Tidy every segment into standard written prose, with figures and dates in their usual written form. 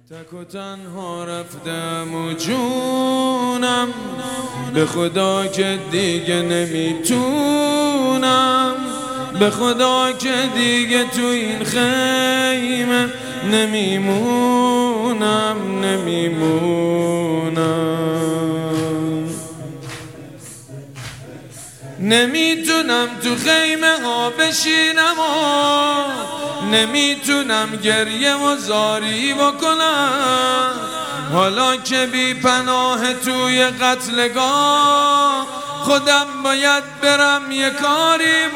تک و تنها رفتم و جونم، به خدا که دیگه نمیتونم، به خدا که دیگه تو این خیمه نمیمونم. نمیتونم تو خیمه ها بشینم و نمیتونم گریه و زاری بکنم، حالا که بی پناه توی قتلگاه خودم باید برم یه کاری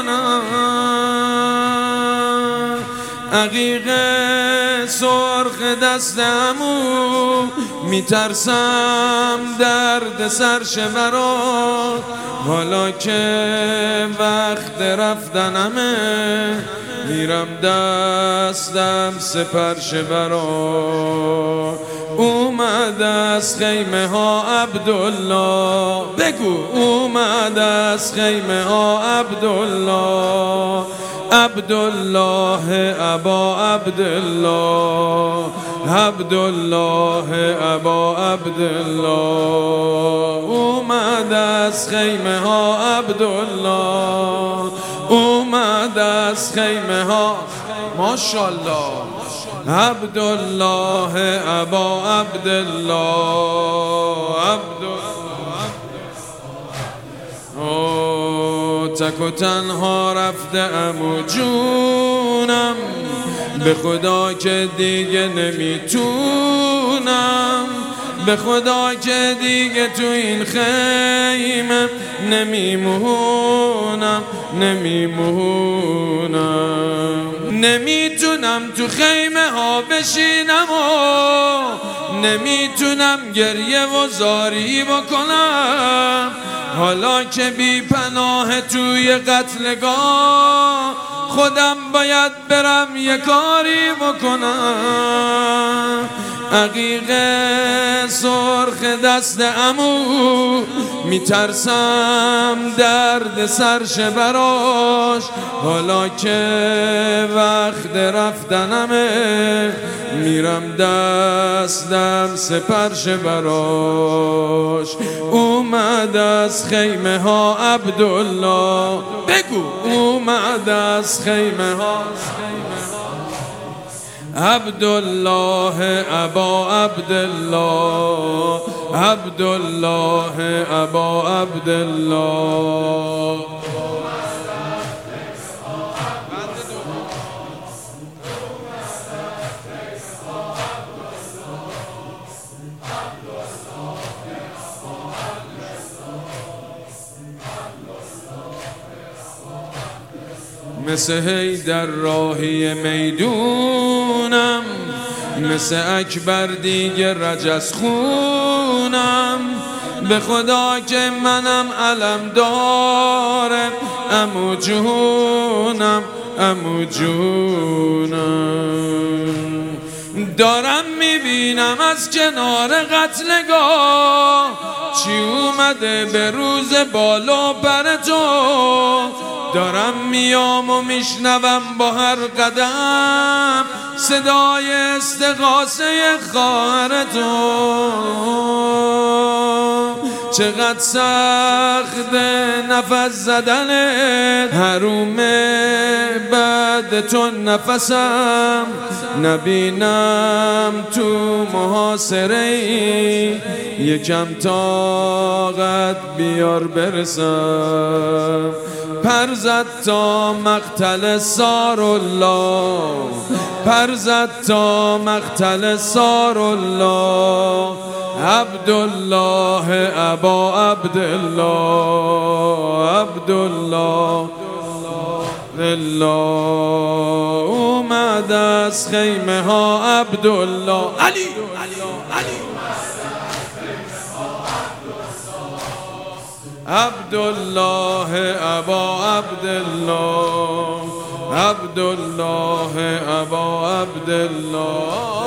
بکنم. عقیق سرخ دستمو میترسم درد سرشه برات، حالا که وقت رفتنمه میرم دستم سپرشه برات. اومد از خیمه ها عبدالله، بگو اومد از خیمه ها عبدالله، عبدالله ابا عبدالله، عبدالله ابا عبدالله. اومد از خیمه ها عبدالله، اومد از خیمه ها ماشاءالله، عبدالله ابا عبدالله، عبدالله. تک و تنها رفتم و جونم، به خدا که دیگه نمیتونم، به خدا که دیگه تو این خیمه نمیمونم. نمیتونم تو خیمه ها بشینم و نمیتونم گریه و زاری بکنم، حالا که بی پناه توی قتلگاه خودم باید برم یه کاری بکنم. عقیق سرخ دست عمو میترسم درد سرشه براش، حالا که وقت رفتنمه میرم دستم سپرشه براش. اومد از خیمه ها عبدالله، بگو اومد از خیمه ها عبدالله ابا عبدالله، عبدالله ابا عبدالله. مثل حیدر راهی میدونم، مثل اکبر دیگه رجز خونم، به خدا که منم علم دارم، عمو جونم، عمو جونم. دارم میبینم از کنار قتلگاه چی اومده به روز بالا پر تو، دارم میام و میشنوم با هر قدم صدای استغاثه خواهر تو. چقدر سخت نفس زدنت، حرومه بعد تو نفسم نبینم تو محاصره، یکم طاقت بیار برسم. پر زد تا مقتل سارالله، پر زد تا مقتل سارالله، عبدالله ابا عبدالله، عبدالله الله. اومد از خیمه ها عبدالله، علی عبدالله ابا عبدالله، عبدالله ابا عبدالله.